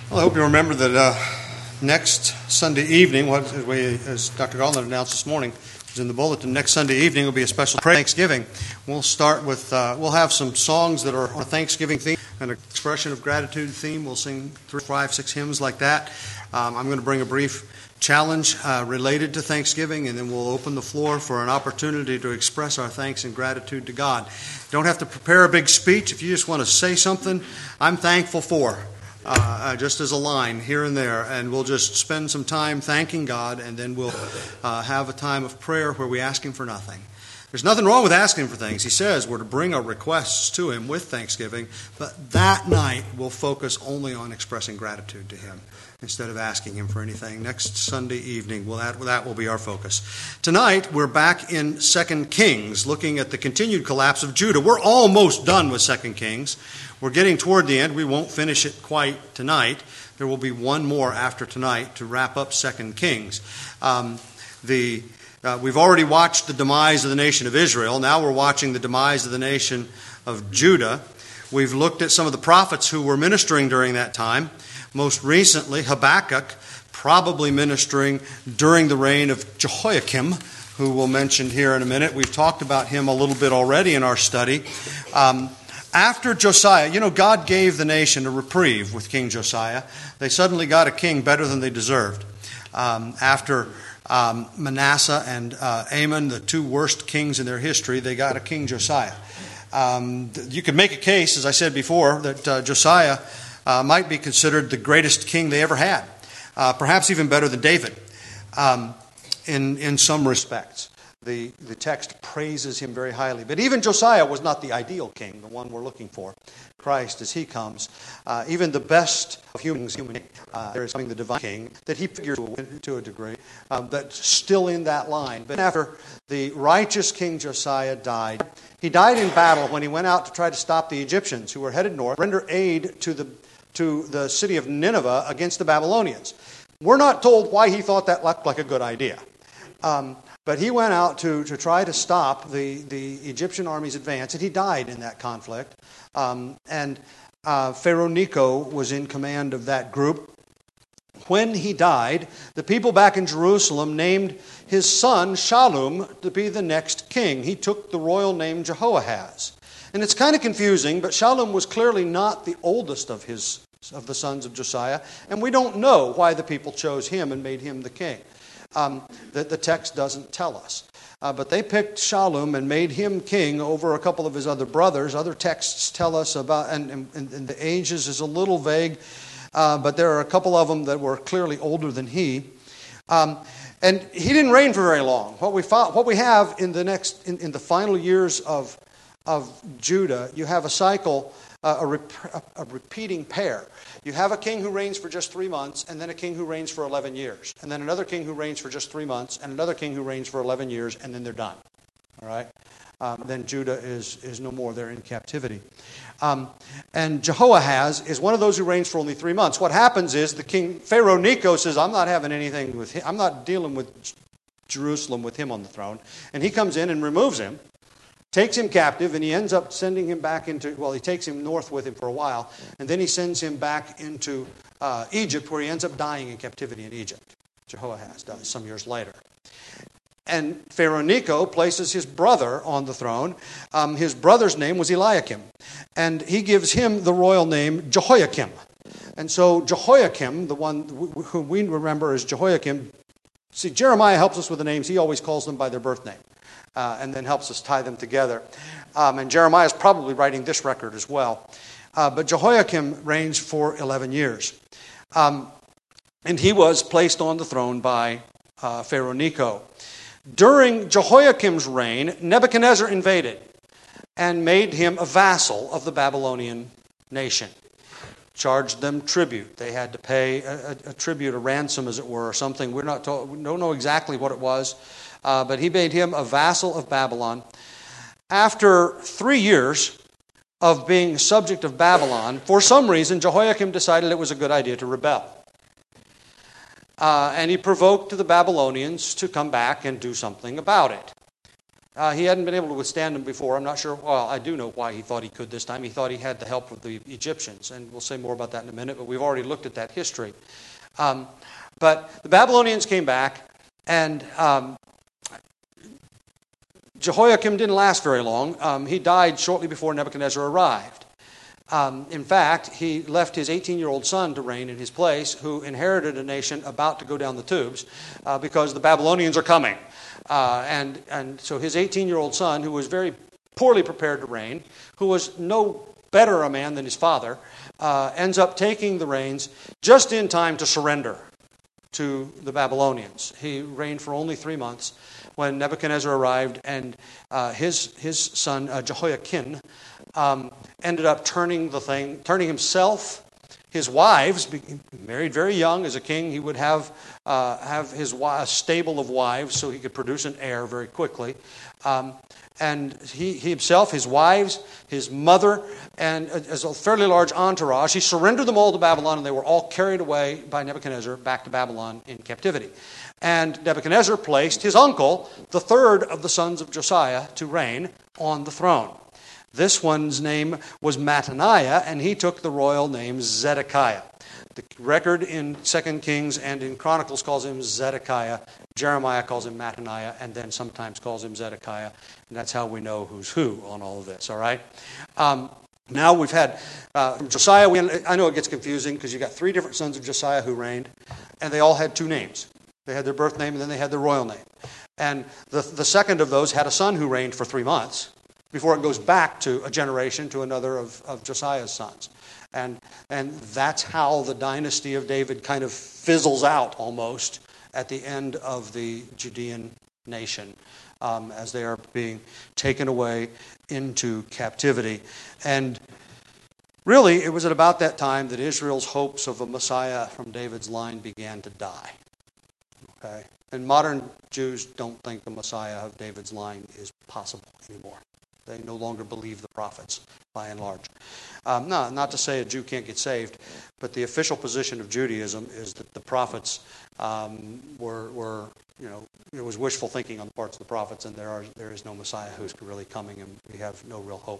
Well, I hope you remember that next Sunday evening, as Dr. Garland announced this morning, is in the bulletin. Next Sunday evening will be a special prayer Thanksgiving. We'll start with, we'll have some songs that are on a Thanksgiving theme, an expression of gratitude theme. We'll sing 3, 5, 6 hymns like that. I'm going to bring a brief challenge related to Thanksgiving, and then we'll open the floor for an opportunity to express our thanks and gratitude to God. Don't have to prepare a big speech. If you just want to say something, I'm thankful for. Just as a line here and there, and we'll just spend some time thanking God, and then we'll have a time of prayer where we ask Him for nothing. There's nothing wrong with asking for things. He says we're to bring our requests to Him with thanksgiving, but that night we'll focus only on expressing gratitude to Him instead of asking Him for anything. Next Sunday evening, that will be our focus. Tonight, we're back in 2 Kings, looking at the continued collapse of Judah. We're almost done with 2 Kings. We're getting toward the end. We won't finish it quite tonight. There will be one more after tonight to wrap up 2 Kings. We've already watched the demise of the nation of Israel. Now we're watching the demise of the nation of Judah. We've looked at some of the prophets who were ministering during that time. Most recently, Habakkuk, probably ministering during the reign of Jehoiakim, who we'll mention here in a minute. We've talked about him a little bit already in our study. After Josiah, God gave the nation a reprieve with King Josiah. They suddenly got a king better than they deserved. After Manasseh and Amon, the two worst kings in their history, they got a King Josiah. You could make a case, as I said before, that Josiah might be considered the greatest king they ever had, perhaps even better than David in some respects. The text praises him very highly. But even Josiah was not the ideal king, the one we're looking for. Christ, as he comes, even the best of humans, there is coming the divine king, that he figures to a degree, that's still in that line. But after the righteous King Josiah died, he died in battle when he went out to try to stop the Egyptians who were headed north, render aid to the city of Nineveh against the Babylonians. We're not told why he thought that looked like a good idea. But he went out to try to stop the Egyptian army's advance, and he died in that conflict. Pharaoh Necho was in command of that group. When he died, the people back in Jerusalem named his son Shallum to be the next king. He took the royal name Jehoahaz. And it's kind of confusing, but Shallum was clearly not the oldest of the sons of Josiah, and we don't know why the people chose him and made him the king. The text doesn't tell us. But they picked Shallum and made him king over a couple of his other brothers. Other texts tell us about, and the ages is a little vague, but there are a couple of them that were clearly older than he. And he didn't reign for very long. What we have in the final years of Judah, you have a cycle, a repeating pair. You have a king who reigns for just 3 months, and then a king who reigns for 11 years. And then another king who reigns for just 3 months, and another king who reigns for 11 years, and then they're done. All right? Then Judah is no more. They're in captivity. And Jehoahaz is one of those who reigns for only 3 months. What happens is the king, Pharaoh Necho, says, I'm not having anything with him. I'm not dealing with Jerusalem with him on the throne. And he comes in and removes him, takes him captive, and he ends up sending him back he takes him north with him for a while, and then he sends him back into Egypt, where he ends up dying in captivity in Egypt. Jehoahaz dies some years later. And Pharaoh Necho places his brother on the throne. His brother's name was Eliakim, and he gives him the royal name Jehoiakim. And so Jehoiakim, the one who we remember as Jehoiakim, see, Jeremiah helps us with the names. He always calls them by their birth name. And then helps us tie them together. And Jeremiah is probably writing this record as well. But Jehoiakim reigns for 11 years. And he was placed on the throne by Pharaoh Necho. During Jehoiakim's reign, Nebuchadnezzar invaded and made him a vassal of the Babylonian nation. Charged them tribute. They had to pay a tribute, a ransom as it were, or something. We don't know exactly what it was. But he made him a vassal of Babylon. After 3 years of being subject of Babylon, for some reason, Jehoiakim decided it was a good idea to rebel. And he provoked the Babylonians to come back and do something about it. He hadn't been able to withstand them before. I'm not sure. Well, I do know why he thought he could this time. He thought he had the help of the Egyptians, and we'll say more about that in a minute, but we've already looked at that history. But the Babylonians came back, and Jehoiakim didn't last very long. He died shortly before Nebuchadnezzar arrived. In fact, he left his 18-year-old son to reign in his place, who inherited a nation about to go down the tubes because the Babylonians are coming. And so his 18-year-old son, who was very poorly prepared to reign, who was no better a man than his father, ends up taking the reins just in time to surrender to the Babylonians. He reigned for only 3 months when Nebuchadnezzar arrived, and his son Jehoiakim ended up turning himself, his wives, married very young as a king. He would have his stable of wives so he could produce an heir very quickly. And he himself, his wives, his mother, and as a fairly large entourage, he surrendered them all to Babylon, and they were all carried away by Nebuchadnezzar back to Babylon in captivity. And Nebuchadnezzar placed his uncle, the third of the sons of Josiah, to reign on the throne. This one's name was Mattaniah, and he took the royal name Zedekiah. The record in 2 Kings and in Chronicles calls him Zedekiah. Jeremiah calls him Mattaniah, and then sometimes calls him Zedekiah. And that's how we know who's who on all of this, all right? Now we've had Josiah. I know it gets confusing because you got 3 different sons of Josiah who reigned, and they all had 2 names. They had their birth name, and then they had their royal name. And the second of those had a son who reigned for 3 months before it goes back to a generation to another of Josiah's sons. And that's how the dynasty of David kind of fizzles out almost at the end of the Judean nation as they are being taken away into captivity. And really, it was at about that time that Israel's hopes of a Messiah from David's line began to die. Okay? And modern Jews don't think the Messiah of David's line is possible anymore. They no longer believe the prophets, by and large. No, not to say a Jew can't get saved, but the official position of Judaism is that the prophets were it was wishful thinking on the parts of the prophets, and there is no Messiah who's really coming, and we have no real hope.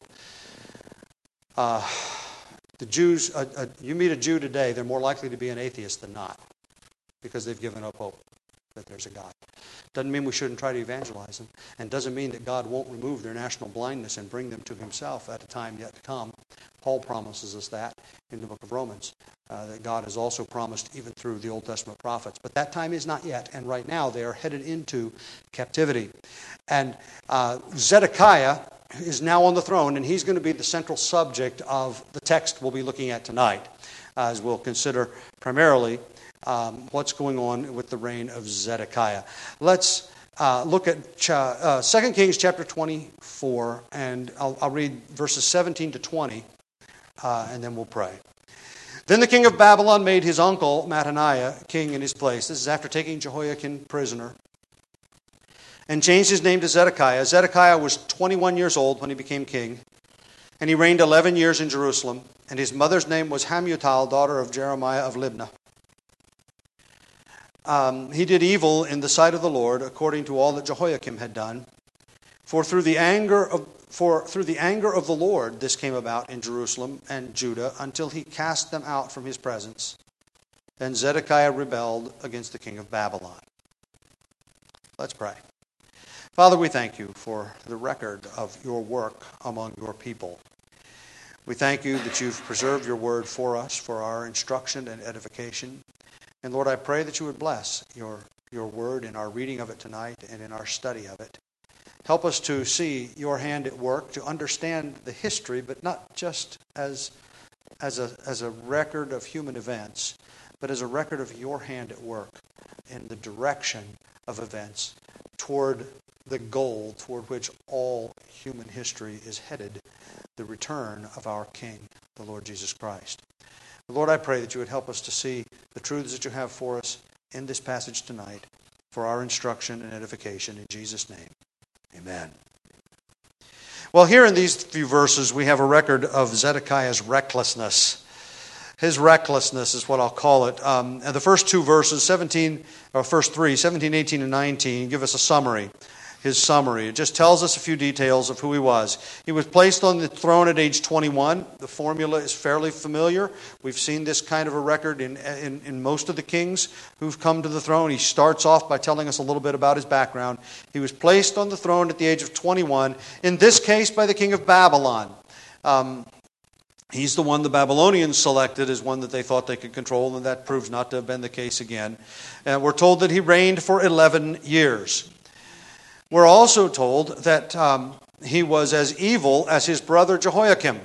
The Jews, you meet a Jew today, they're more likely to be an atheist than not, because they've given up hope that there's a God. Doesn't mean we shouldn't try to evangelize them, and doesn't mean that God won't remove their national blindness and bring them to himself at a time yet to come. Paul promises us that in the book of Romans, that God has also promised even through the Old Testament prophets. But that time is not yet, and right now they are headed into captivity. And Zedekiah is now on the throne, and he's going to be the central subject of the text we'll be looking at tonight, as we'll consider primarily what's going on with the reign of Zedekiah. Let's look at 2 Kings chapter 24, and I'll read verses 17 to 20, and then we'll pray. Then the king of Babylon made his uncle Mattaniah king in his place. This is after taking Jehoiakim prisoner, and changed his name to Zedekiah. Zedekiah was 21 years old when he became king, and he reigned 11 years in Jerusalem, and his mother's name was Hamutal, daughter of Jeremiah of Libnah. He did evil in the sight of the Lord, according to all that Jehoiakim had done. For through the anger of the Lord this came about in Jerusalem and Judah, until he cast them out from his presence. Then Zedekiah rebelled against the king of Babylon. Let's pray. Father, we thank you for the record of your work among your people. We thank you that you've preserved your word for us, for our instruction and edification. And Lord, I pray that you would bless your word in our reading of it tonight and in our study of it. Help us to see your hand at work, to understand the history, but not just as a record of human events, but as a record of your hand at work in the direction of events toward the goal toward which all human history is headed, the return of our King, the Lord Jesus Christ. Lord, I pray that you would help us to see the truths that you have for us in this passage tonight for our instruction and edification. In Jesus' name, amen. Well, here in these few verses, we have a record of Zedekiah's recklessness. His recklessness is what I'll call it. And the first 2 verses, 17, 18, and 19, give us a summary. his summary. It just tells us a few details of who he was. He was placed on the throne at age 21. The formula is fairly familiar. We've seen this kind of a record in most of the kings who've come to the throne. He starts off by telling us a little bit about his background. He was placed on the throne at the age of 21, in this case by the king of Babylon. He's the one the Babylonians selected as one that they thought they could control, and that proves not to have been the case again. We're told that he reigned for 11 years. We're also told that he was as evil as his brother Jehoiakim.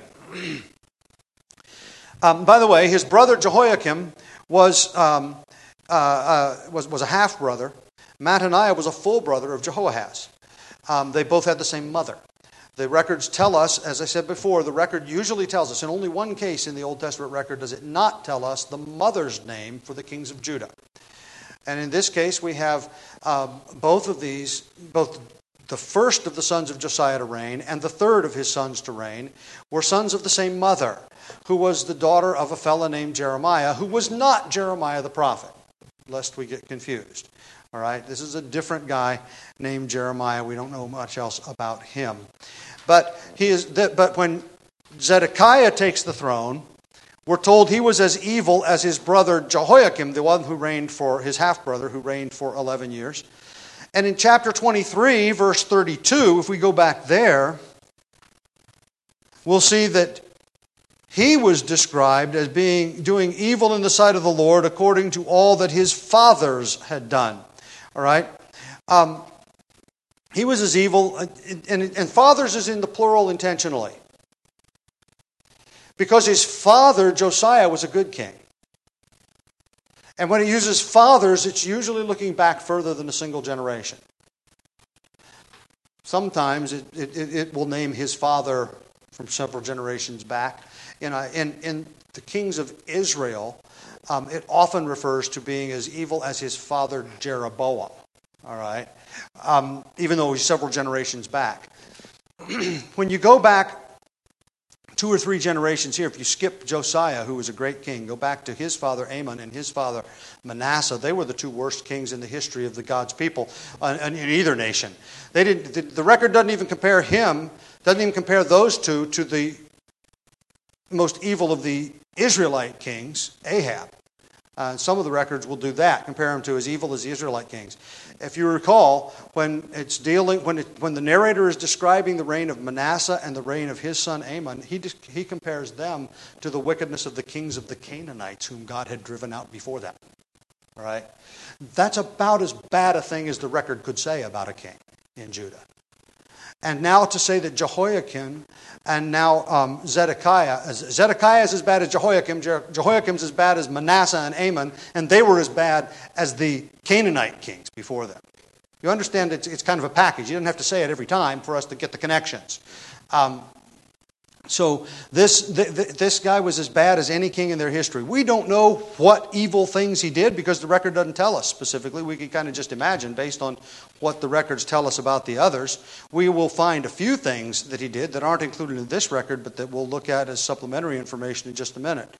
By the way, his brother Jehoiakim was a half-brother. Mattaniah was a full brother of Jehoahaz. They both had the same mother. The records tell us, as I said before, the record usually tells us, in only one case in the Old Testament record does it not tell us the mother's name for the kings of Judah. And in this case, we have both of these, both the first of the sons of Josiah to reign and the third of his sons to reign, were sons of the same mother, who was the daughter of a fellow named Jeremiah, who was not Jeremiah the prophet, lest we get confused. All right, this is a different guy named Jeremiah. We don't know much else about him. But when Zedekiah takes the throne, we're told he was as evil as his brother Jehoiakim, the one who reigned for his half-brother, who reigned for 11 years. And in chapter 23, verse 32, if we go back there, we'll see that he was described as doing evil in the sight of the Lord according to all that his fathers had done. All right? He was as evil, and fathers is in the plural intentionally. Because his father, Josiah, was a good king. And when it uses fathers, it's usually looking back further than a single generation. Sometimes it will name his father from several generations back. In the kings of Israel, it often refers to being as evil as his father Jeroboam. All right? Even though he's several generations back. When you go back 2 or 3 generations here, if you skip Josiah, who was a great king, go back to his father Amon and his father Manasseh. They were the 2 worst kings in the history of the God's people in either nation. The record doesn't even compare those two to the most evil of the Israelite kings, Ahab. Some of the records will do that, compare him to as evil as the Israelite kings. If you recall, when the narrator is describing the reign of Manasseh and the reign of his son Amon, he compares them to the wickedness of the kings of the Canaanites, whom God had driven out before them. All right, that's about as bad a thing as the record could say about a king in Judah. And now to say that Jehoiakim and now Zedekiah is as bad as Jehoiakim, Jehoiakim's as bad as Manasseh and Amon, and they were as bad as the Canaanite kings before them. You understand it's kind of a package. You don't have to say it every time for us to get the connections. So this guy was as bad as any king in their history. We don't know what evil things he did because the record doesn't tell us specifically. We can kind of just imagine based on what the records tell us about the others. We will find a few things that he did that aren't included in this record, but that we'll look at as supplementary information in just a minute.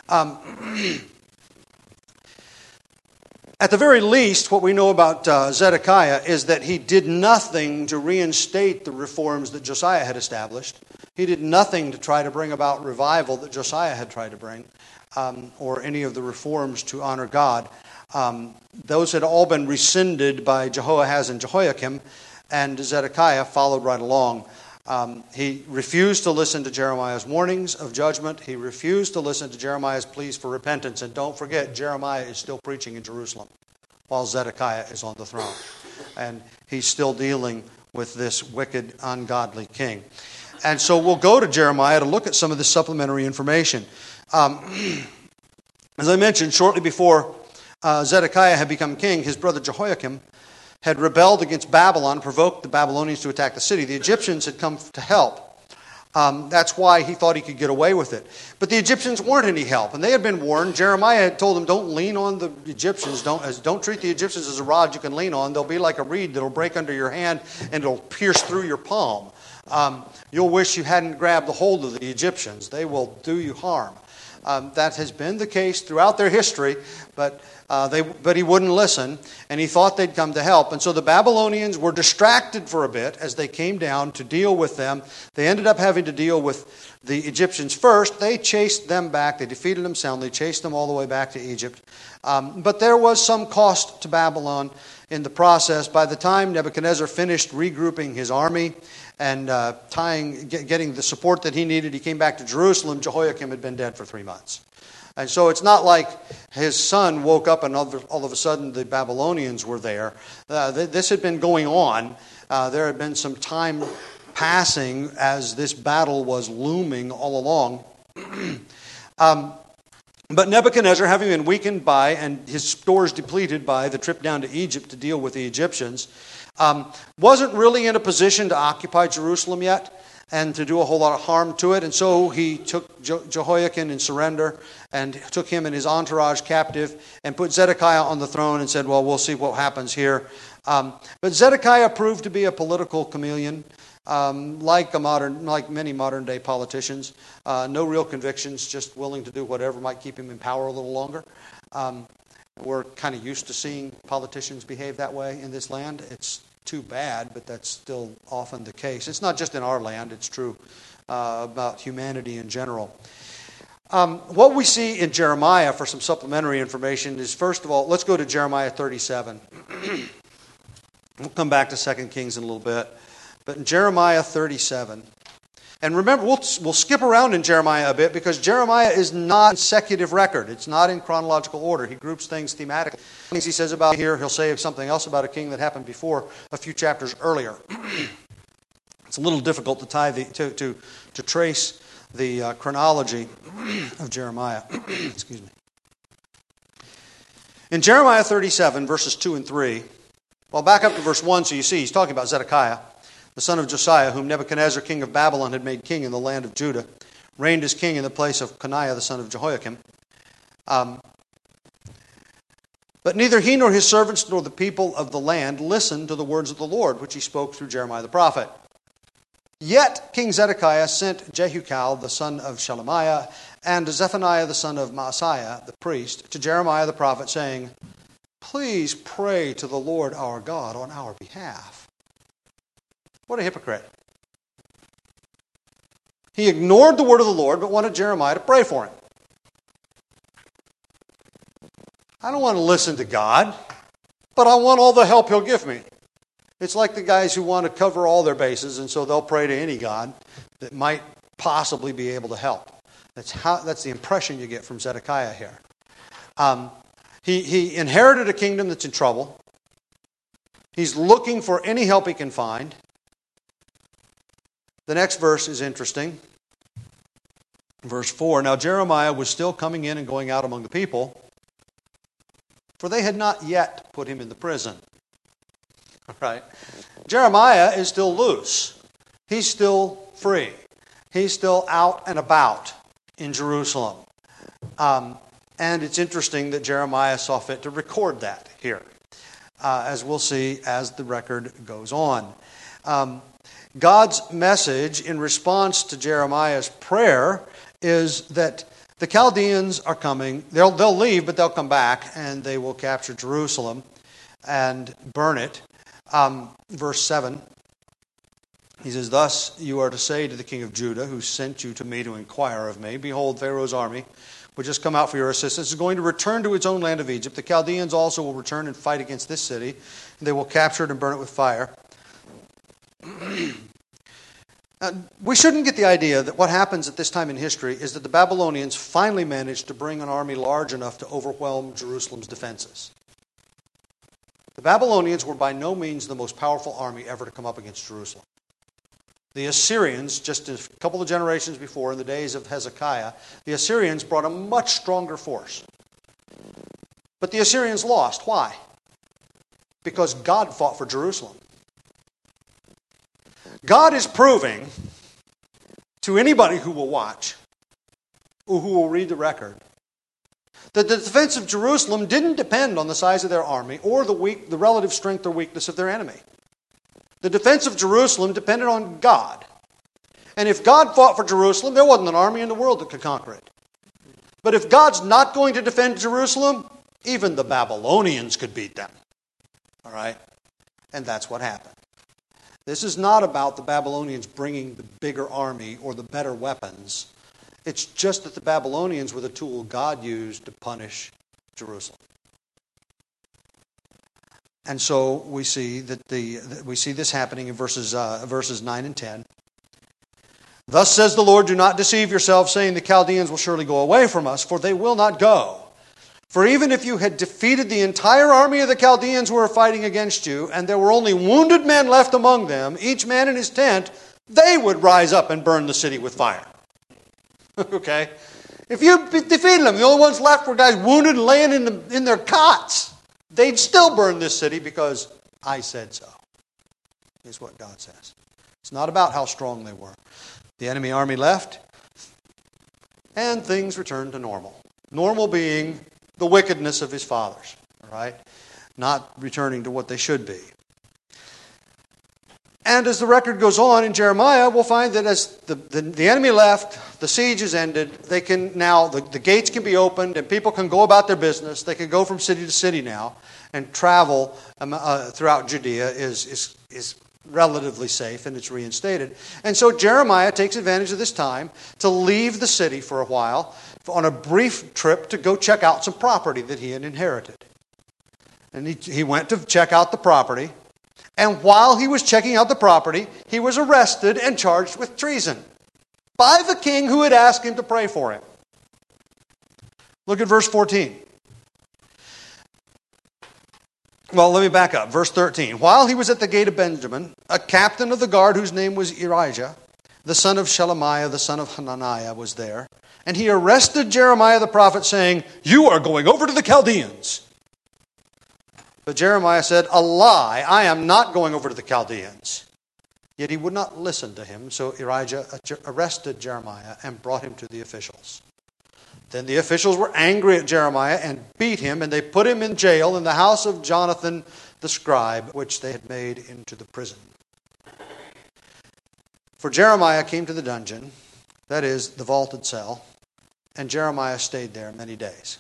At the very least, what we know about Zedekiah is that he did nothing to reinstate the reforms that Josiah had established. He did nothing to try to bring about revival that Josiah had tried to bring, or any of the reforms to honor God. Those had all been rescinded by Jehoahaz and Jehoiakim, and Zedekiah followed right along. He refused to listen to Jeremiah's warnings of judgment. He refused to listen to Jeremiah's pleas for repentance. And don't forget, Jeremiah is still preaching in Jerusalem while Zedekiah is on the throne. And he's still dealing with this wicked, ungodly king. And so we'll go to Jeremiah to look at some of this supplementary information. As I mentioned, shortly before Zedekiah had become king, his brother Jehoiakim had rebelled against Babylon, provoked the Babylonians to attack the city. The Egyptians had come to help. That's why he thought he could get away with it. But the Egyptians weren't any help, and they had been warned. Jeremiah had told them, don't lean on the Egyptians. Don't treat the Egyptians as a rod you can lean on. They'll be like a reed that'll break under your hand and it'll pierce through your palm. You'll wish you hadn't grabbed the hold of the Egyptians. They will do you harm. That has been the case throughout their history, but he wouldn't listen, and he thought they'd come to help. And so the Babylonians were distracted for a bit as they came down to deal with them. They ended up having to deal with the Egyptians first. They chased them back. They defeated them soundly, chased them all the way back to Egypt. But there was some cost to Babylon in the process. By the time Nebuchadnezzar finished regrouping his army and getting the support that he needed, he came back to Jerusalem. Jehoiakim had been dead for 3 months. And so it's not like his son woke up and all of a sudden the Babylonians were there. This had been going on. There had been some time passing as this battle was looming all along. But Nebuchadnezzar, having been weakened by and his stores depleted by the trip down to Egypt to deal with the Egyptians, wasn't really in a position to occupy Jerusalem yet and to do a whole lot of harm to it. And so he took Jehoiakim in surrender and took him and his entourage captive and put Zedekiah on the throne and said, well, we'll see what happens here. But Zedekiah proved to be a political chameleon, like many modern day politicians. No real convictions, just willing to do whatever might keep him in power a little longer. We're kind of used to seeing politicians behave that way in this land. It's too bad, but that's still often the case. It's not just in our land, it's true about humanity in general. What we see in Jeremiah for some supplementary information is, first of all, let's go to Jeremiah 37. We'll come back to 2 Kings in a little bit. But in Jeremiah 37, and remember, we'll skip around in Jeremiah a bit because Jeremiah is not a consecutive record. It's not in chronological order. He groups things thematically. Things he says about here, he'll say something else about a king that happened before a few chapters earlier. It's a little difficult to to trace the chronology of Jeremiah. Excuse me. In Jeremiah 37, verses 2 and 3, well, back up to verse 1 so you see he's talking about Zedekiah, the son of Josiah, whom Nebuchadnezzar, king of Babylon, had made king in the land of Judah, reigned as king in the place of Coniah, the son of Jehoiakim. But neither he nor his servants nor the people of the land listened to the words of the Lord, which he spoke through Jeremiah the prophet. Yet King Zedekiah sent Jehukal, the son of Shelemiah, and Zephaniah, the son of Maaseiah, the priest, to Jeremiah the prophet, saying, "Please pray to the Lord our God on our behalf." What a hypocrite. He ignored the word of the Lord, but wanted Jeremiah to pray for him. I don't want to listen to God, but I want all the help he'll give me. It's like the guys who want to cover all their bases, and so they'll pray to any God that might possibly be able to help. That's the impression you get from Zedekiah here. He inherited a kingdom that's in trouble. He's looking for any help he can find. The next verse is interesting. Verse 4, "Now Jeremiah was still coming in and going out among the people, for they had not yet put him in the prison." All right. Jeremiah is still loose. He's still free. He's still out and about in Jerusalem. And it's interesting that Jeremiah saw fit to record that here, as we'll see as the record goes on. God's message in response to Jeremiah's prayer is that the Chaldeans are coming. They'll leave, but they'll come back, and they will capture Jerusalem and burn it. Verse 7, he says, "Thus you are to say to the king of Judah, who sent you to me to inquire of me, behold, Pharaoh's army, which has come out for your assistance, is going to return to its own land of Egypt. The Chaldeans also will return and fight against this city, and they will capture it and burn it with fire." We shouldn't get the idea that what happens at this time in history is that the Babylonians finally managed to bring an army large enough to overwhelm Jerusalem's defenses. The Babylonians were by no means the most powerful army ever to come up against Jerusalem. The Assyrians, just a couple of generations before, in the days of Hezekiah, the Assyrians brought a much stronger force. But the Assyrians lost. Why? Because God fought for Jerusalem. God is proving to anybody who will watch, or who will read the record, that the defense of Jerusalem didn't depend on the size of their army or the relative strength or weakness of their enemy. The defense of Jerusalem depended on God. And if God fought for Jerusalem, there wasn't an army in the world that could conquer it. But if God's not going to defend Jerusalem, even the Babylonians could beat them. All right? And that's what happened. This is not about the Babylonians bringing the bigger army or the better weapons. It's just that the Babylonians were the tool God used to punish Jerusalem. And so we see this happening in verses 9 and 10. Thus says the Lord, do not deceive yourselves, saying the Chaldeans will surely go away from us, for they will not go. For even if you had defeated the entire army of the Chaldeans who were fighting against you, and there were only wounded men left among them, each man in his tent, they would rise up and burn the city with fire. Okay? If you defeated them, the only ones left were guys wounded and laying in their cots. They'd still burn this city because I said so, is what God says. It's not about how strong they were. The enemy army left, and things returned to normal. Normal being the wickedness of his fathers, all right? Not returning to what they should be. And as the record goes on in Jeremiah, we'll find that as the enemy left, the siege is ended, they can now, the gates can be opened and people can go about their business. They can go from city to city now, and travel throughout Judea is relatively safe, and it's reinstated. And so Jeremiah takes advantage of this time to leave the city for a while on a brief trip to go check out some property that he had inherited. And he went to check out the property, and while he was checking out the property, he was arrested and charged with treason by the king who had asked him to pray for him. Look at verse 14. Well, let me back up. Verse 13. While he was at the gate of Benjamin, a captain of the guard whose name was Irijah, the son of Shelemiah, the son of Hananiah, was there. And he arrested Jeremiah the prophet, saying, "You are going over to the Chaldeans." But Jeremiah said, "A lie, I am not going over to the Chaldeans." Yet he would not listen to him, so Irijah arrested Jeremiah and brought him to the officials. Then the officials were angry at Jeremiah and beat him, and they put him in jail in the house of Jonathan the scribe, which they had made into the prison. For Jeremiah came to the dungeon, that is, the vaulted cell, and Jeremiah stayed there many days.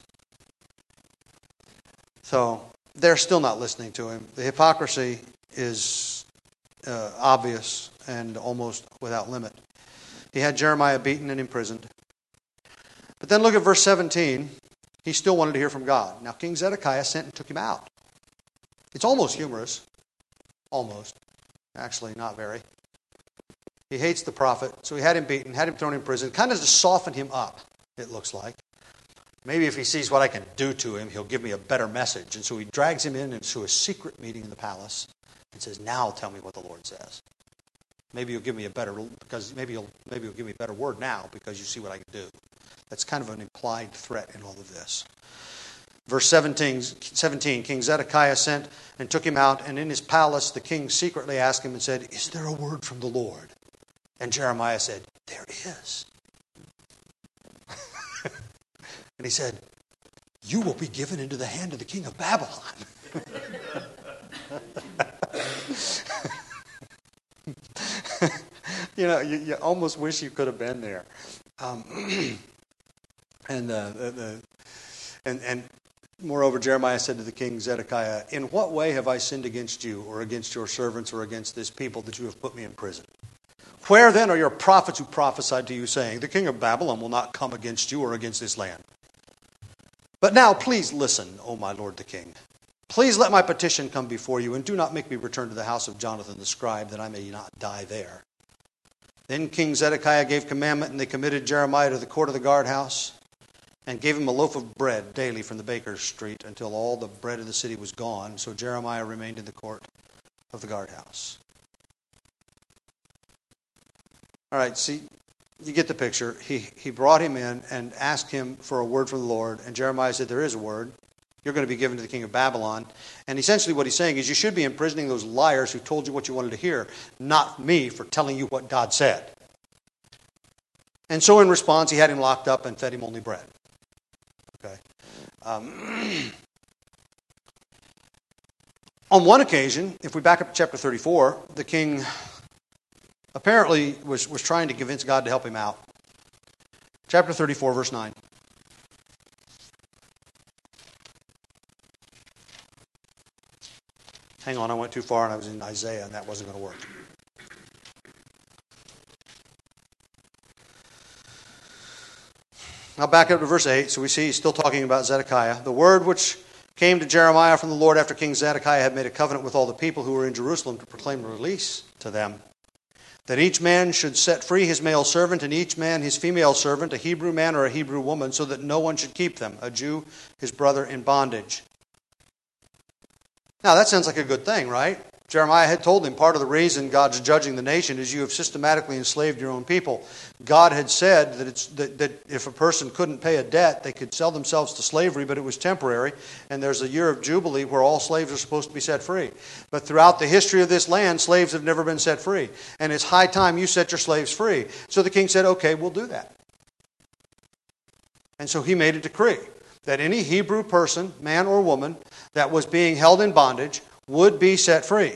So they're still not listening to him. The hypocrisy is obvious and almost without limit. He had Jeremiah beaten and imprisoned. But then look at verse 17. He still wanted to hear from God. Now King Zedekiah sent and took him out. It's almost humorous. Almost. Actually, not very. He hates the prophet, so he had him beaten, had him thrown in prison, kind of to soften him up, it looks like. Maybe if he sees what I can do to him, he'll give me a better message. And so he drags him in into a secret meeting in the palace and says, "Now tell me what the Lord says. Maybe you'll give me a better, because maybe you'll give me a better word now because you see what I can do." That's kind of an implied threat in all of this. Verse 17, King Zedekiah sent and took him out, and in his palace the king secretly asked him and said, "Is there a word from the Lord?" And Jeremiah said, "There is." And he said, "You will be given into the hand of the king of Babylon." You almost wish you could have been there. And moreover, Jeremiah said to the king Zedekiah, "In what way have I sinned against you, or against your servants, or against this people, that you have put me in prison? Where then are your prophets who prophesied to you, saying, 'The king of Babylon will not come against you or against this land'? But now please listen, O my lord the king. Please let my petition come before you, and do not make me return to the house of Jonathan the scribe, that I may not die there." Then King Zedekiah gave commandment, and they committed Jeremiah to the court of the guardhouse, and gave him a loaf of bread daily from the baker's street, until all the bread of the city was gone. So Jeremiah remained in the court of the guardhouse. All right, see, you get the picture. He brought him in and asked him for a word from the Lord, and Jeremiah said, "There is a word. You're going to be given to the king of Babylon." And essentially what he's saying is, you should be imprisoning those liars who told you what you wanted to hear, not me for telling you what God said. And so in response, he had him locked up and fed him only bread. Okay. On one occasion, if we back up to chapter 34, the king apparently was trying to convince God to help him out. Chapter 34, verse 9. Hang on, I went too far and I was in Isaiah and that wasn't going to work. Now back up to verse 8. So we see he's still talking about Zedekiah. The word which came to Jeremiah from the Lord after King Zedekiah had made a covenant with all the people who were in Jerusalem to proclaim release to them, that each man should set free his male servant and each man his female servant, a Hebrew man or a Hebrew woman, so that no one should keep them, a Jew his brother in bondage. Now that sounds like a good thing, right? Jeremiah had told him part of the reason God's judging the nation is you have systematically enslaved your own people. God had said that if a person couldn't pay a debt, they could sell themselves to slavery, but it was temporary. And there's a year of Jubilee where all slaves are supposed to be set free. But throughout the history of this land, slaves have never been set free. And it's high time you set your slaves free. So the king said, okay, we'll do that. And so he made a decree that any Hebrew person, man or woman, that was being held in bondage would be set free.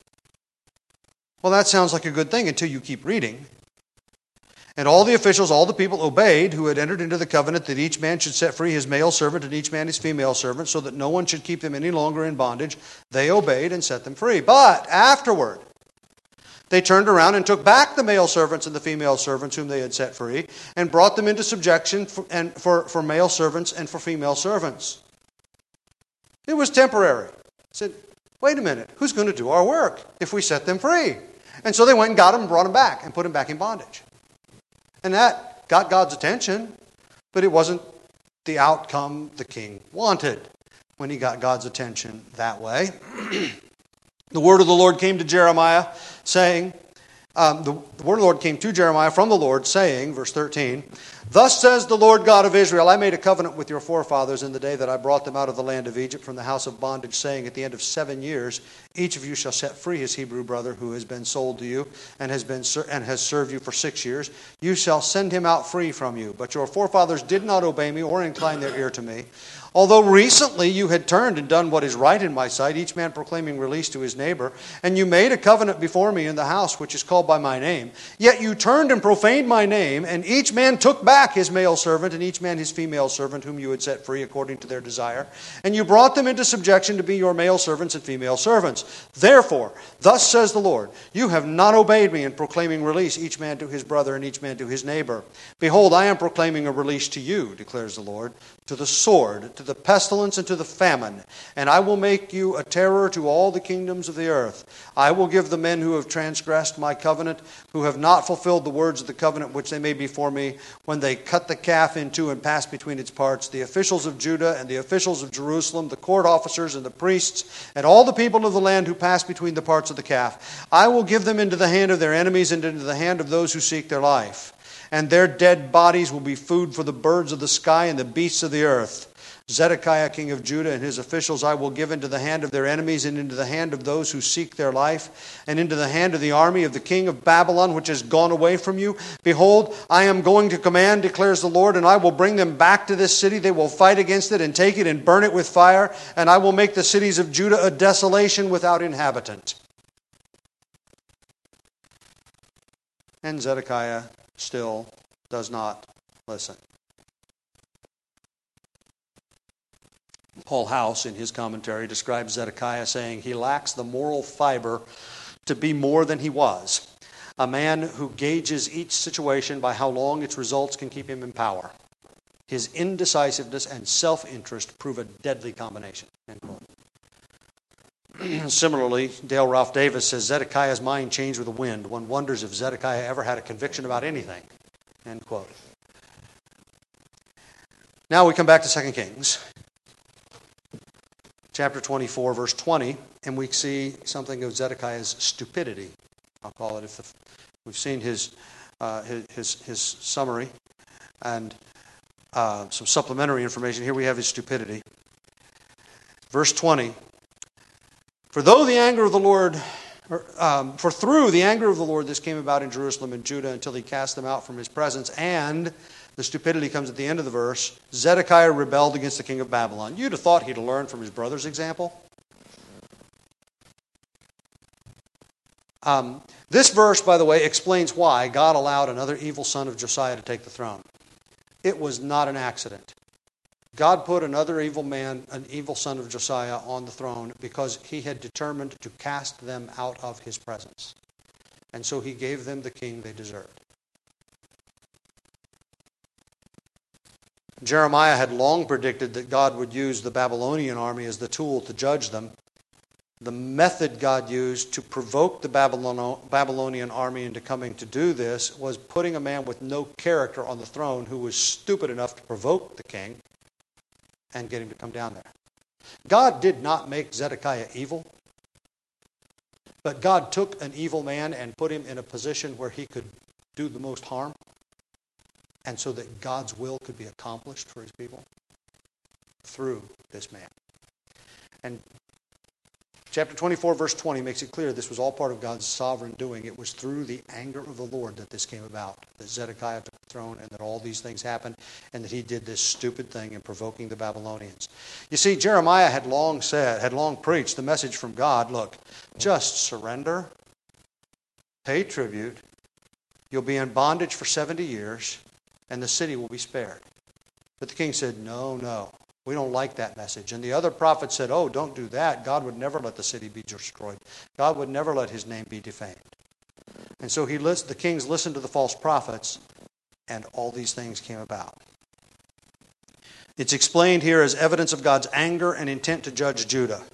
Well, that sounds like a good thing until you keep reading. And all the officials, all the people obeyed who had entered into the covenant that each man should set free his male servant and each man his female servant so that no one should keep them any longer in bondage. They obeyed and set them free. But afterward, they turned around and took back the male servants and the female servants whom they had set free and brought them into subjection for male servants and for female servants. It was temporary. Said, wait a minute, who's going to do our work if we set them free? And so they went and got them and brought them back and put them back in bondage. And that got God's attention, but it wasn't the outcome the king wanted when he got God's attention that way. The word of the Lord came to Jeremiah saying, the word of the Lord came to Jeremiah from the Lord saying, verse 13, thus says the Lord God of Israel, I made a covenant with your forefathers in the day that I brought them out of the land of Egypt from the house of bondage, saying, at the end of 7 years, each of you shall set free his Hebrew brother who has been sold to you and has served you for 6 years. You shall send him out free from you. But your forefathers did not obey me or incline their ear to me. Although recently you had turned and done what is right in my sight, each man proclaiming release to his neighbor, and you made a covenant before me in the house which is called by my name, yet you turned and profaned my name, and each man took back his male servant and each man his female servant whom you had set free according to their desire, and you brought them into subjection to be your male servants and female servants. Therefore, thus says the Lord, you have not obeyed me in proclaiming release, each man to his brother and each man to his neighbor. Behold, I am proclaiming a release to you, declares the Lord, to the sword, to the pestilence, and to the famine. And I will make you a terror to all the kingdoms of the earth. I will give the men who have transgressed my covenant, who have not fulfilled the words of the covenant which they made before me, when they cut the calf in two and passed between its parts, the officials of Judah and the officials of Jerusalem, the court officers and the priests, and all the people of the land who passed between the parts of the calf. I will give them into the hand of their enemies and into the hand of those who seek their life. And their dead bodies will be food for the birds of the sky and the beasts of the earth. Zedekiah, king of Judah, and his officials I will give into the hand of their enemies and into the hand of those who seek their life, and into the hand of the army of the king of Babylon, which has gone away from you. Behold, I am going to command, declares the Lord, and I will bring them back to this city. They will fight against it and take it and burn it with fire, and I will make the cities of Judah a desolation without inhabitant. And Zedekiah still does not listen. Paul House, in his commentary, describes Zedekiah saying he lacks the moral fiber to be more than he was, a man who gauges each situation by how long its results can keep him in power. His indecisiveness and self-interest prove a deadly combination. End quote. Similarly, Dale Ralph Davis says Zedekiah's mind changed with the wind. One wonders if Zedekiah ever had a conviction about anything. End quote. Now we come back to 2 Kings, chapter 24, verse 20, and we see something of Zedekiah's stupidity. I'll call it. We've seen his summary and some supplementary information. Here we have his stupidity. Verse 20. For through the anger of the Lord this came about in Jerusalem and Judah until he cast them out from his presence. And the stupidity comes at the end of the verse. Zedekiah rebelled against the king of Babylon. You'd have thought he'd have learned from his brother's example. This verse, by the way, explains why God allowed another evil son of Josiah to take the throne. It was not an accident. God put another evil man, an evil son of Josiah, on the throne because he had determined to cast them out of his presence. And so he gave them the king they deserved. Jeremiah had long predicted that God would use the Babylonian army as the tool to judge them. The method God used to provoke the Babylonian army into coming to do this was putting a man with no character on the throne who was stupid enough to provoke the king and get him to come down there. God did not make Zedekiah evil, but God took an evil man and put him in a position where he could do the most harm, and so that God's will could be accomplished for his people through this man. And chapter 24, verse 20 makes it clear this was all part of God's sovereign doing. It was through the anger of the Lord that this came about, that Zedekiah took the throne and that all these things happened and that he did this stupid thing in provoking the Babylonians. You see, Jeremiah had long preached the message from God, look, just surrender, pay tribute, you'll be in bondage for 70 years, and the city will be spared. But the king said, no, we don't like that message. And the other prophets said, oh, don't do that. God would never let the city be destroyed. God would never let his name be defamed. And so the kings listened to the false prophets, and all these things came about. It's explained here as evidence of God's anger and intent to judge Judah.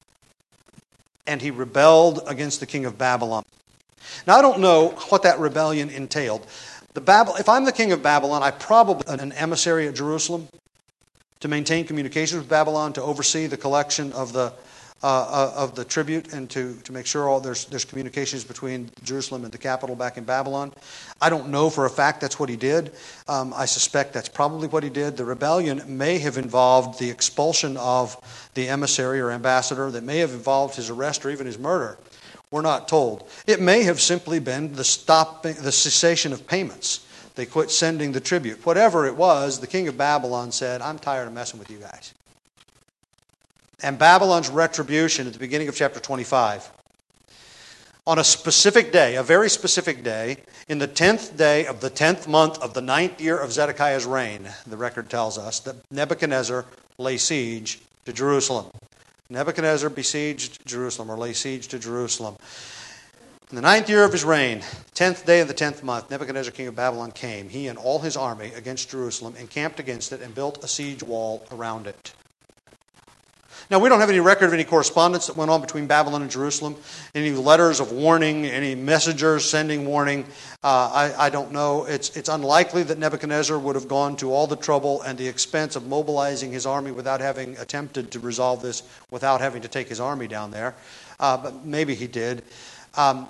And he rebelled against the king of Babylon. Now, I don't know what that rebellion entailed. If I'm the king of Babylon, I probably an emissary at Jerusalem to maintain communications with Babylon, to oversee the collection of the tribute, and to make sure there's communications between Jerusalem and the capital back in Babylon. I don't know for a fact that's what he did. I suspect that's probably what he did. The rebellion may have involved the expulsion of the emissary or ambassador, that may have involved his arrest or even his murder. We're not told. It may have simply been the cessation of payments. They quit sending the tribute. Whatever it was, the king of Babylon said, I'm tired of messing with you guys. And Babylon's retribution at the beginning of chapter 25, on a specific day, a very specific day, in the 10th day of the 10th month of the 9th year of Zedekiah's reign, the record tells us that Nebuchadnezzar lay siege to Jerusalem. Nebuchadnezzar besieged Jerusalem, or lay siege to Jerusalem. In the 9th year of his reign, 10th day of the 10th month, Nebuchadnezzar, king of Babylon, came, he and all his army, against Jerusalem, encamped against it, and built a siege wall around it. Now, we don't have any record of any correspondence that went on between Babylon and Jerusalem, any letters of warning, any messengers sending warning. I don't know. It's unlikely that Nebuchadnezzar would have gone to all the trouble and the expense of mobilizing his army without having attempted to resolve this, without having to take his army down there. But maybe he did. But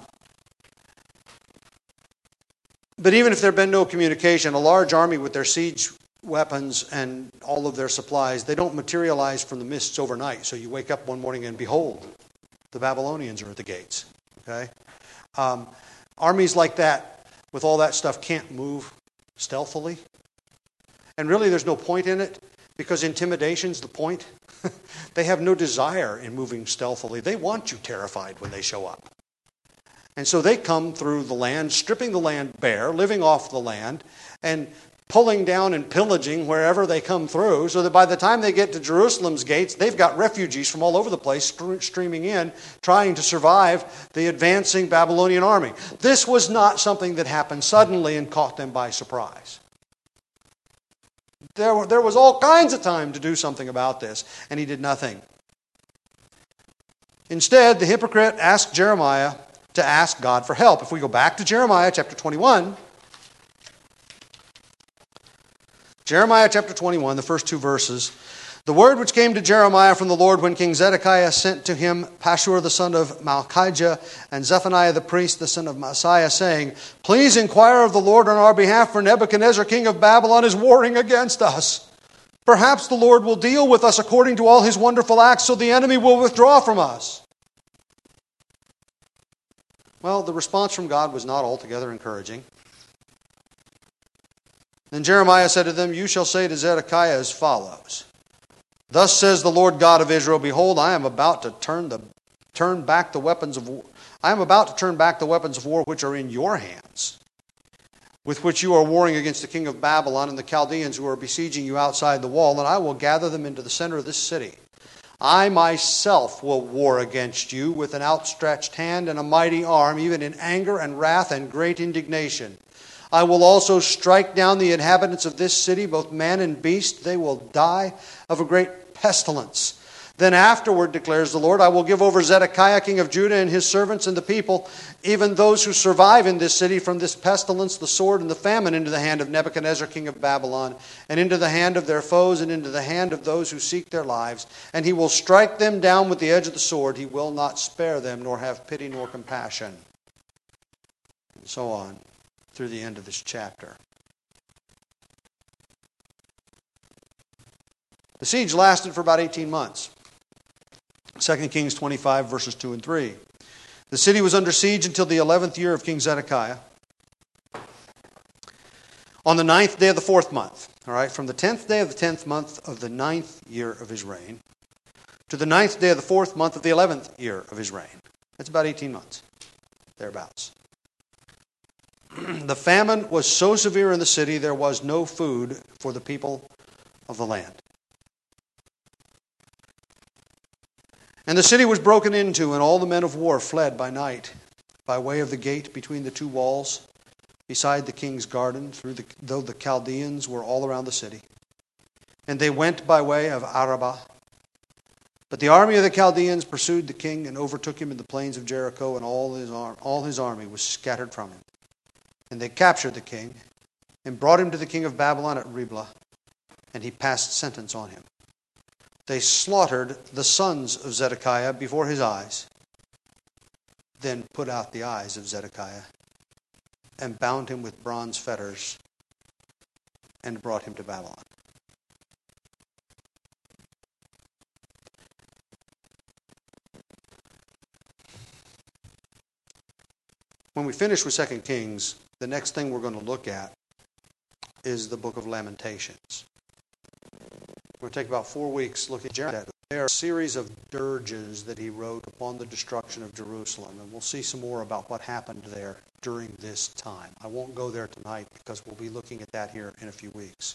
even if there had been no communication, a large army with their siege weapons and all of their supplies, they don't materialize from the mists overnight. So you wake up one morning and behold, the Babylonians are at the gates. Okay, armies like that, with all that stuff, can't move stealthily. And really there's no point in it, because intimidation's the point. They have no desire in moving stealthily. They want you terrified when they show up. And so they come through the land, stripping the land bare, living off the land, and pulling down and pillaging wherever they come through, so that by the time they get to Jerusalem's gates, they've got refugees from all over the place streaming in, trying to survive the advancing Babylonian army. This was not something that happened suddenly and caught them by surprise. There was all kinds of time to do something about this, and he did nothing. Instead, the hypocrite asked Jeremiah to ask God for help. If we go back to Jeremiah chapter 21, Jeremiah chapter 21, the first two verses. The word which came to Jeremiah from the Lord when King Zedekiah sent to him Pashur the son of Malchijah and Zephaniah the priest the son of Maaseiah, saying, Please inquire of the Lord on our behalf, for Nebuchadnezzar king of Babylon is warring against us. Perhaps the Lord will deal with us according to all his wonderful acts, so the enemy will withdraw from us. Well, the response from God was not altogether encouraging. Then Jeremiah said to them, You shall say to Zedekiah as follows. Thus says the Lord God of Israel, Behold, I am about to turn back the weapons of war which are in your hands. with which you are warring against the king of Babylon and the Chaldeans who are besieging you outside the wall, and I will gather them into the center of this city. I myself will war against you with an outstretched hand and a mighty arm, even in anger and wrath and great indignation. I will also strike down the inhabitants of this city, both man and beast. They will die of a great pestilence. Then afterward, declares the Lord, I will give over Zedekiah, king of Judah, and his servants and the people, even those who survive in this city, from this pestilence, the sword, and the famine, into the hand of Nebuchadnezzar, king of Babylon, and into the hand of their foes, and into the hand of those who seek their lives. And he will strike them down with the edge of the sword. He will not spare them, nor have pity nor compassion. And so on through the end of this chapter. The siege lasted for about 18 months. 2 Kings 25, verses 2 and 3. The city was under siege until the 11th year of King Zedekiah. On the 9th day of the 4th month, all right, from the 10th day of the 10th month of the 9th year of his reign to the 9th day of the 4th month of the 11th year of his reign. That's about 18 months, thereabouts. The famine was so severe in the city, there was no food for the people of the land. And the city was broken into, and all the men of war fled by night, by way of the gate between the two walls, beside the king's garden, though the Chaldeans were all around the city. And they went by way of Arabah. But the army of the Chaldeans pursued the king and overtook him in the plains of Jericho, and all his army was scattered from him. And they captured the king and brought him to the king of Babylon at Riblah, and he passed sentence on him. They slaughtered the sons of Zedekiah before his eyes, then put out the eyes of Zedekiah and bound him with bronze fetters and brought him to Babylon. When we finish with 2 Kings, the next thing we're going to look at is the book of Lamentations. We're going to take about 4 weeks looking at Jeremiah. There are a series of dirges that he wrote upon the destruction of Jerusalem, and we'll see some more about what happened there during this time. I won't go there tonight because we'll be looking at that here in a few weeks.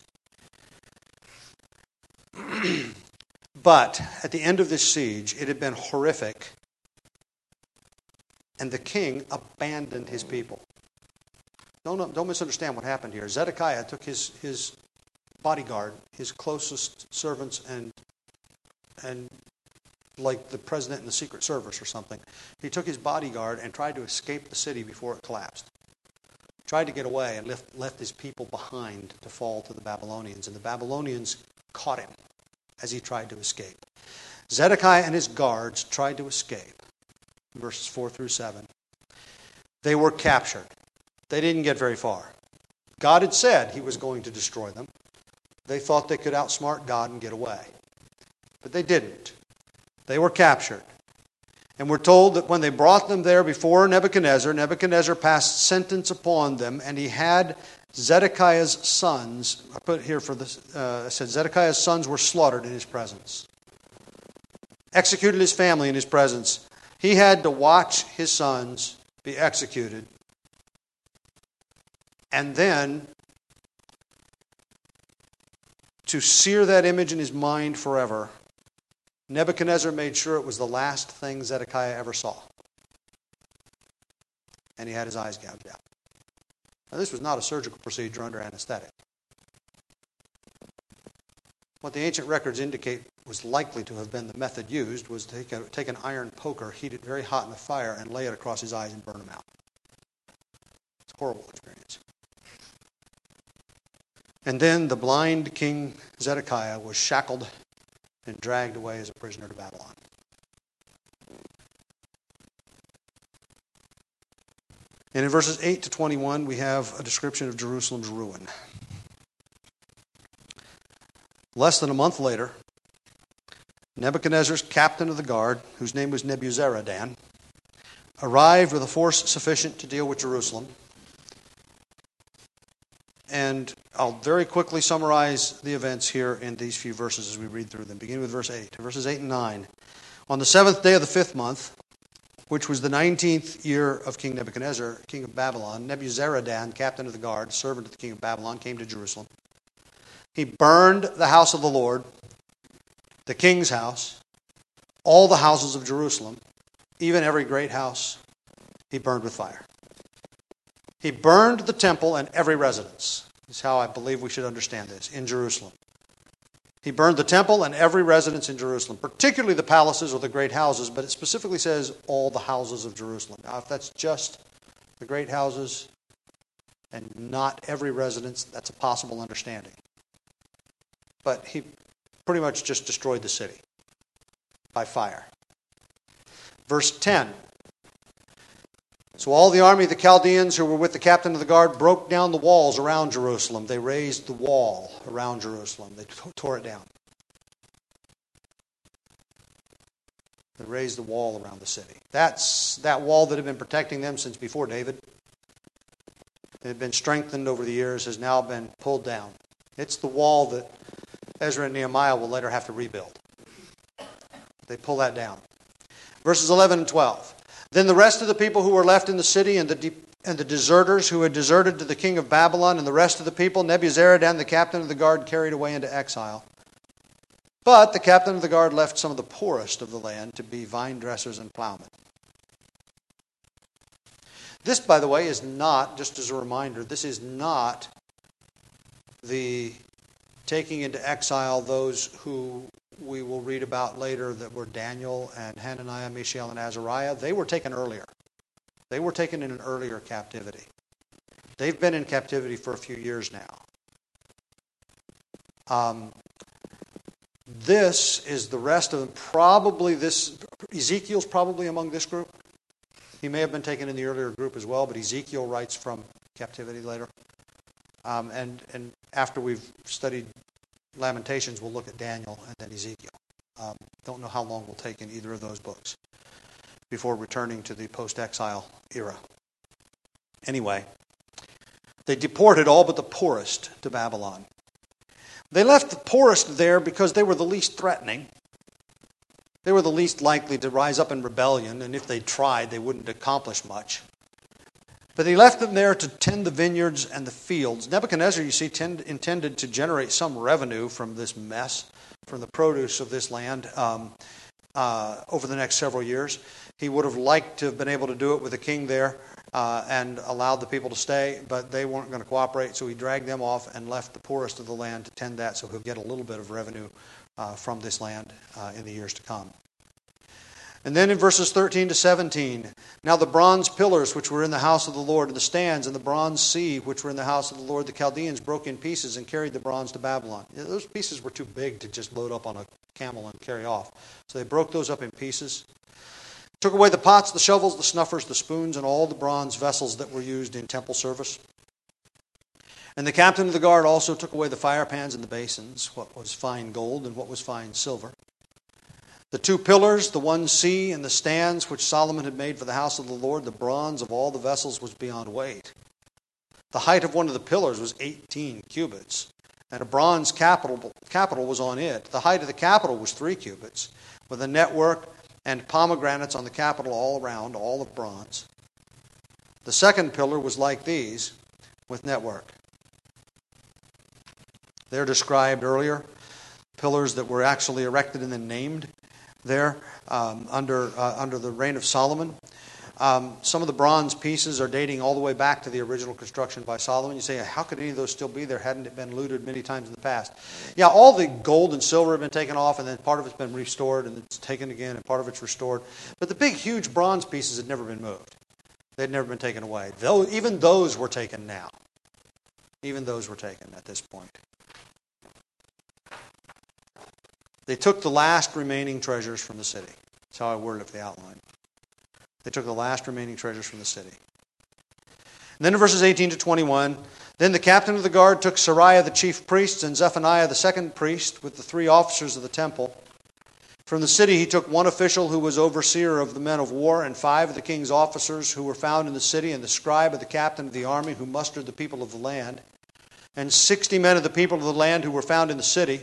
But at the end of this siege, it had been horrific, and the king abandoned his people. Don't misunderstand what happened here. Zedekiah took his bodyguard, his closest servants, and like the president and the Secret Service or something. He took his bodyguard and tried to escape the city before it collapsed. Tried to get away and left his people behind to fall to the Babylonians. And the Babylonians caught him as he tried to escape. Zedekiah and his guards tried to escape. Verses 4 through 7. They were captured. They didn't get very far. God had said he was going to destroy them. They thought they could outsmart God and get away. But they didn't. They were captured. And we're told that when they brought them there before Nebuchadnezzar, Nebuchadnezzar passed sentence upon them, and he had Zedekiah's sons, I put here for this, I said Zedekiah's sons were slaughtered in his presence. Executed his family in his presence. He had to watch his sons be executed. And then to sear that image in his mind forever, Nebuchadnezzar made sure it was the last thing Zedekiah ever saw. And he had his eyes gouged out. Now, this was not a surgical procedure under anesthetic. What the ancient records indicate was likely to have been the method used was to take an iron poker, heat it very hot in the fire, and lay it across his eyes and burn them out. It's a horrible experience. And then the blind King Zedekiah was shackled and dragged away as a prisoner to Babylon. And in verses 8 to 21, we have a description of Jerusalem's ruin. Less than a month later, Nebuchadnezzar's captain of the guard, whose name was Nebuzaradan, arrived with a force sufficient to deal with Jerusalem. And I'll very quickly summarize the events here in these few verses as we read through them. Beginning with verse 8. Verses 8 and 9. On the 7th day of the 5th month, which was the 19th year of King Nebuchadnezzar, king of Babylon, Nebuzaradan, captain of the guard, servant of the king of Babylon, came to Jerusalem. He burned the house of the Lord, the king's house, all the houses of Jerusalem, even every great house, he burned with fire. He burned the temple and every residence. This is how I believe we should understand this, in Jerusalem. He burned the temple and every residence in Jerusalem, particularly the palaces or the great houses, but it specifically says all the houses of Jerusalem. Now, if that's just the great houses and not every residence, that's a possible understanding. But he pretty much just destroyed the city by fire. Verse 10. So all the army of the Chaldeans who were with the captain of the guard broke down the walls around Jerusalem. They raised the wall around Jerusalem. They tore it down. They raised the wall around the city. That's that wall that had been protecting them since before David. It had been strengthened over the years, has now been pulled down. It's the wall that Ezra and Nehemiah will later have to rebuild. They pull that down. Verses 11 and 12. Then the rest of the people who were left in the city and the deserters who had deserted to the king of Babylon and the rest of the people, Nebuzaradan, the captain of the guard, carried away into exile. But the captain of the guard left some of the poorest of the land to be vine dressers and plowmen. This, by the way, is not, just as a reminder, this is not the taking into exile those who we will read about later that were Daniel and Hananiah, Mishael, and Azariah. They were taken earlier. They were taken in an earlier captivity. They've been in captivity for a few years now. This is the rest of them. Probably this, Ezekiel's probably among this group. He may have been taken in the earlier group as well, but Ezekiel writes from captivity later. And after we've studied Lamentations, we'll look at Daniel and then Ezekiel. Don't know how long we'll take in either of those books before returning to the post-exile era. Anyway, they deported all but the poorest to Babylon. They left the poorest there because they were the least threatening. They were the least likely to rise up in rebellion, and if they tried, they wouldn't accomplish much. But he left them there to tend the vineyards and the fields. Nebuchadnezzar, you see, intended to generate some revenue from this mess, from the produce of this land over the next several years. He would have liked to have been able to do it with the king there and allowed the people to stay, but they weren't going to cooperate, so he dragged them off and left the poorest of the land to tend that, so he'll get a little bit of revenue from this land in the years to come. And then in verses 13 to 17, now the bronze pillars which were in the house of the Lord, and the stands, and the bronze sea which were in the house of the Lord, the Chaldeans broke in pieces and carried the bronze to Babylon. Those pieces were too big to just load up on a camel and carry off. So they broke those up in pieces. Took away the pots, the shovels, the snuffers, the spoons, and all the bronze vessels that were used in temple service. And the captain of the guard also took away the fire pans and the basins, what was fine gold and what was fine silver. The two pillars, the one sea, and the stands which Solomon had made for the house of the Lord, the bronze of all the vessels was beyond weight. The height of one of the pillars was 18 cubits, and a bronze capital was on it. The height of the capital was 3 cubits, with a network and pomegranates on the capital all around, all of bronze. The second pillar was like these, with network. They're described earlier, pillars that were actually erected and then named there under the reign of Solomon. Some of the bronze pieces are dating all the way back to the original construction by Solomon. You say, how could any of those still be there? Hadn't it been looted many times in the past? Yeah, all the gold and silver have been taken off, and then part of it's been restored, and it's taken again, and part of it's restored. But the big, huge bronze pieces had never been moved. They'd never been taken away. Even those were taken now. Even those were taken at this point. They took the last remaining treasures from the city. That's how I worded it for the outline. They took the last remaining treasures from the city. And then in verses 18 to 21, then the captain of the guard took Sariah the chief priest and Zephaniah the second priest with the 3 officers of the temple. From the city he took 1 official who was overseer of the men of war, and 5 of the king's officers who were found in the city, and the scribe of the captain of the army who mustered the people of the land, and 60 men of the people of the land who were found in the city.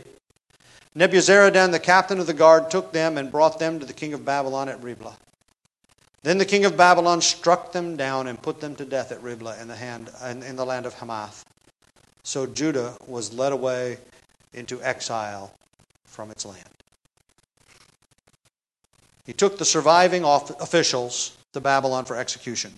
Nebuzaradan, the captain of the guard, took them and brought them to the king of Babylon at Riblah. Then the king of Babylon struck them down and put them to death at Riblah in the land of Hamath. So Judah was led away into exile from its land. He took the surviving officials to Babylon for execution.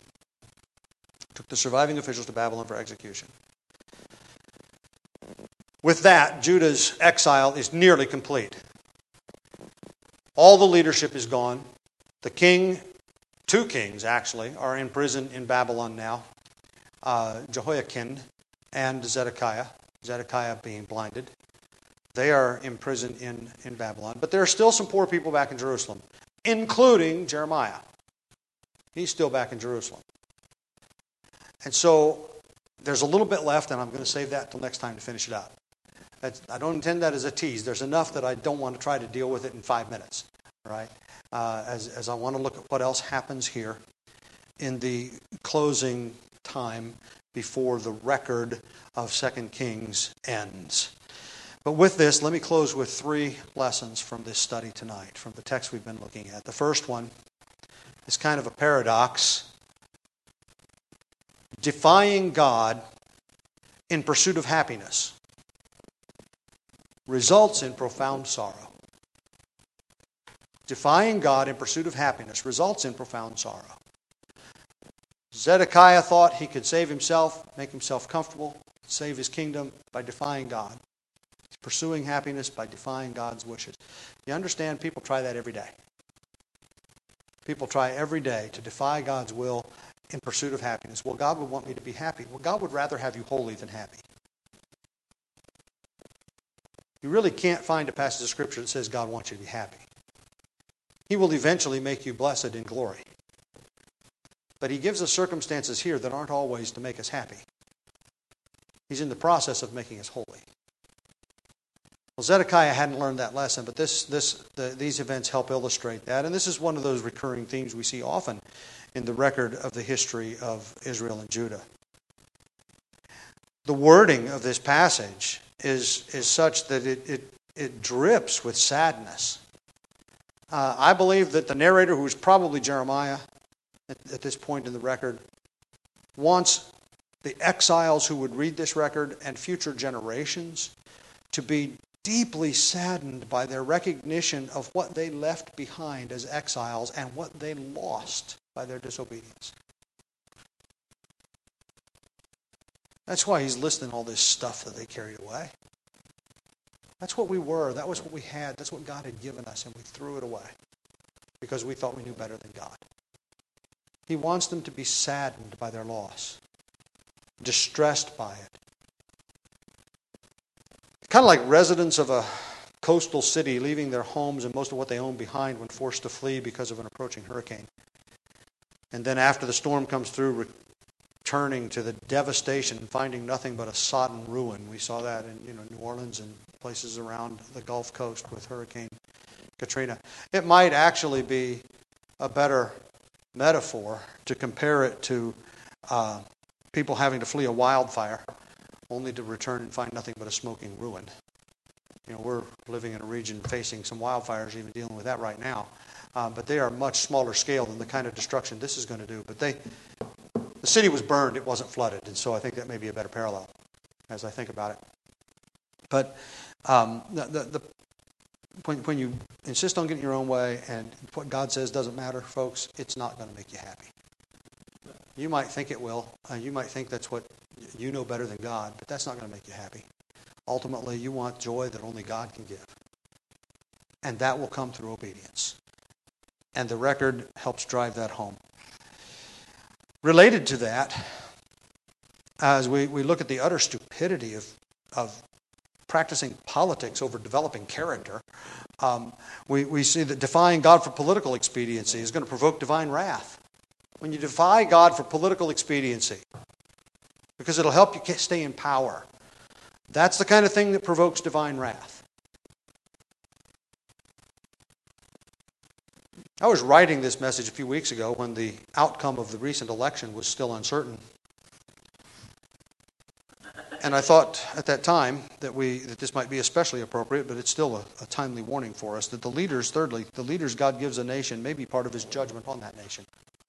With that, Judah's exile is nearly complete. All the leadership is gone. The king, two kings actually, are in prison in Babylon now. Jehoiakim and Zedekiah. Zedekiah being blinded. They are imprisoned in Babylon. But there are still some poor people back in Jerusalem, including Jeremiah. He's still back in Jerusalem. And so there's a little bit left, and I'm going to save that till next time to finish it up. I don't intend that as a tease. There's enough that I don't want to try to deal with it in 5 minutes, right? As I want to look at what else happens here in the closing time before the record of 2 Kings ends. But with this, let me close with 3 lessons from this study tonight, from the text we've been looking at. The first one is kind of a paradox. Defying God in pursuit of happiness results in profound sorrow. Defying God in pursuit of happiness results in profound sorrow. Zedekiah thought he could save himself, make himself comfortable, save his kingdom by defying God. He's pursuing happiness by defying God's wishes. You understand, people try that every day. People try every day to defy God's will in pursuit of happiness. Well, God would want me to be happy. Well, God would rather have you holy than happy. You really can't find a passage of Scripture that says God wants you to be happy. He will eventually make you blessed in glory. But He gives us circumstances here that aren't always to make us happy. He's in the process of making us holy. Well, Zedekiah hadn't learned that lesson, but these events help illustrate that. And this is one of those recurring themes we see often in the record of the history of Israel and Judah. The wording of this passage is such that it drips with sadness. I believe that the narrator, who is probably Jeremiah at this point in the record, wants the exiles who would read this record and future generations to be deeply saddened by their recognition of what they left behind as exiles and what they lost by their disobedience. That's why he's listing all this stuff that they carried away. That's what we were. That was what we had. That's what God had given us, and we threw it away because we thought we knew better than God. He wants them to be saddened by their loss, distressed by it. Kind of like residents of a coastal city leaving their homes and most of what they own behind when forced to flee because of an approaching hurricane. And then after the storm comes through, returning to the devastation and finding nothing but a sodden ruin. We saw that in New Orleans and places around the Gulf Coast with Hurricane Katrina. It might actually be a better metaphor to compare it to people having to flee a wildfire only to return and find nothing but a smoking ruin. We're living in a region facing some wildfires, even dealing with that right now. But they are much smaller scale than the kind of destruction this is going to do. But the city was burned, it wasn't flooded. And so I think that may be a better parallel as I think about it. But when you insist on getting your own way and what God says doesn't matter, folks, it's not going to make you happy. You might think it will. You might think that's what you know better than God, but that's not going to make you happy. Ultimately, you want joy that only God can give. And that will come through obedience. And the record helps drive that home. Related to that, as we look at the utter stupidity of practicing politics over developing character, we see that defying God for political expediency is going to provoke divine wrath. When you defy God for political expediency, because it'll help you stay in power, that's the kind of thing that provokes divine wrath. I was writing this message a few weeks ago when the outcome of the recent election was still uncertain. And I thought at that time that this might be especially appropriate, but it's still a timely warning for us, that the leaders God gives a nation may be part of His judgment on that nation.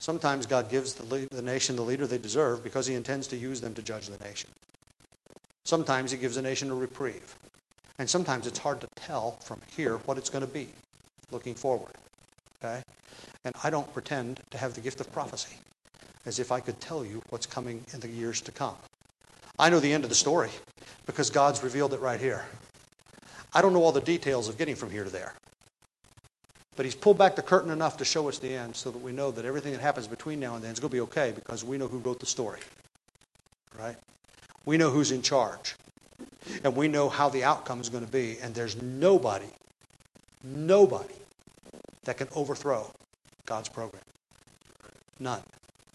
Sometimes God gives the nation the leader they deserve because he intends to use them to judge the nation. Sometimes he gives a nation a reprieve. And sometimes it's hard to tell from here what it's going to be looking forward. Okay? And I don't pretend to have the gift of prophecy as if I could tell you what's coming in the years to come. I know the end of the story because God's revealed it right here. I don't know all the details of getting from here to there. But he's pulled back the curtain enough to show us the end so that we know that everything that happens between now and then is going to be okay because we know who wrote the story. Right? We know who's in charge. And we know how the outcome is going to be. And there's nobody that can overthrow God's program. None.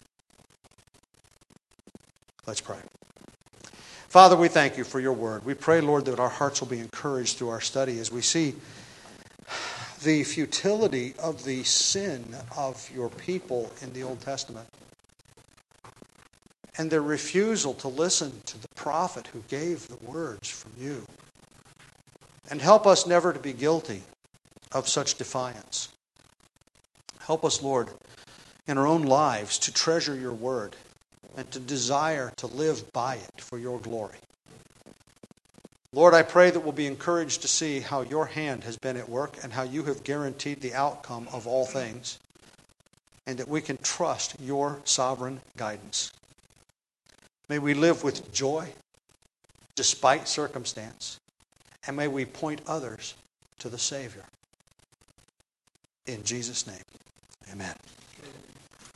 Let's pray. Father, we thank you for your word. We pray, Lord, that our hearts will be encouraged through our study as we see the futility of the sin of your people in the Old Testament and their refusal to listen to the prophet who gave the words from you. And help us never to be guilty of such defiance. Help us, Lord, in our own lives to treasure your word and to desire to live by it for your glory. Lord, I pray that we'll be encouraged to see how your hand has been at work and how you have guaranteed the outcome of all things, and that we can trust your sovereign guidance. May we live with joy despite circumstance, and may we point others to the Savior. In Jesus' name, amen.